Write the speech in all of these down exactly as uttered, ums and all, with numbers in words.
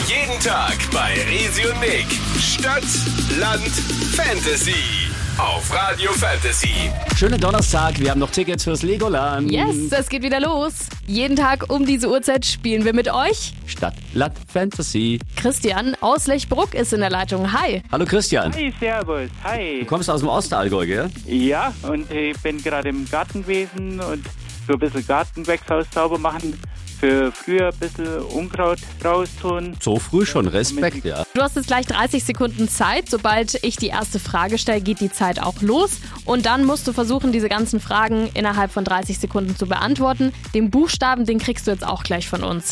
Jeden Tag bei Resi und Nick. Stadt, Land, Fantasy. Auf Radio Fantasy. Schönen Donnerstag, wir haben noch Tickets fürs Legoland. Yes, es geht wieder los. Jeden Tag um diese Uhrzeit spielen wir mit euch. Stadt, Land, Fantasy. Christian aus Lechbruck ist in der Leitung. Hi. Hallo Christian. Hi, servus, hi. Du kommst aus dem Ostallgäu, gell? Ja, und ich bin gerade im Gartenwesen und so ein bisschen Gartengewächshaus sauber machen. Für früher ein bisschen Unkraut raustun. So früh schon, Respekt, ja. Du hast jetzt gleich dreißig Sekunden Zeit. Sobald ich die erste Frage stelle, geht die Zeit auch los. Und dann musst du versuchen, diese ganzen Fragen innerhalb von dreißig Sekunden zu beantworten. Den Buchstaben, den kriegst du jetzt auch gleich von uns.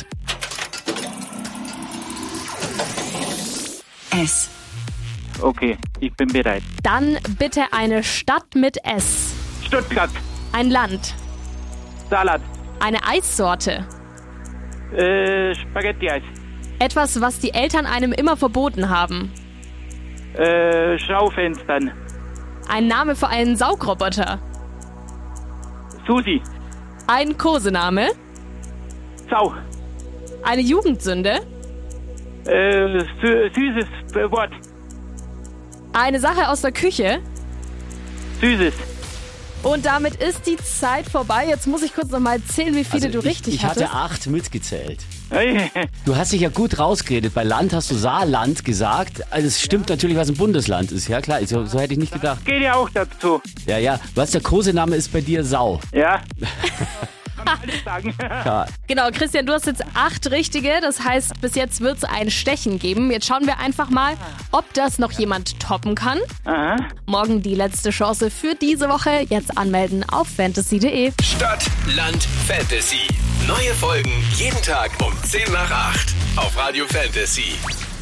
S. Okay, ich bin bereit. Dann bitte eine Stadt mit S. Stuttgart, Ein Land. Salat, Eine Eissorte. äh, Spaghetti-Eis, Etwas, was die Eltern einem immer verboten haben. äh, Schaufenstern, Ein Name für einen Saugroboter. Susi, Ein Kosename. Sau, Eine Jugendsünde. äh, sü süßes Wort, Eine Sache aus der Küche. süßes. Und damit ist die Zeit vorbei. Jetzt muss ich kurz noch mal zählen, wie viele Also du richtig ich, ich hattest. hatte acht mitgezählt. Du hast dich ja gut rausgeredet. Bei Land hast du Saarland gesagt. Also es stimmt natürlich, was ein Bundesland ist. Ja klar, so, so hätte ich nicht gedacht. Geht ja auch dazu. Ja, ja. Was der Kosename ist bei dir Sau. Ja. Kann man alles sagen. Ja. Genau, Christian, du hast jetzt acht richtige. Das heißt, bis jetzt wird es ein Stechen geben. Jetzt schauen wir einfach mal, ob das noch jemand toppen kann. Aha. Morgen die letzte Chance für diese Woche. Jetzt anmelden auf fantasy punkt de. Stadt, Land, Fantasy. Neue Folgen jeden Tag um zehn nach acht. Auf Radio Fantasy.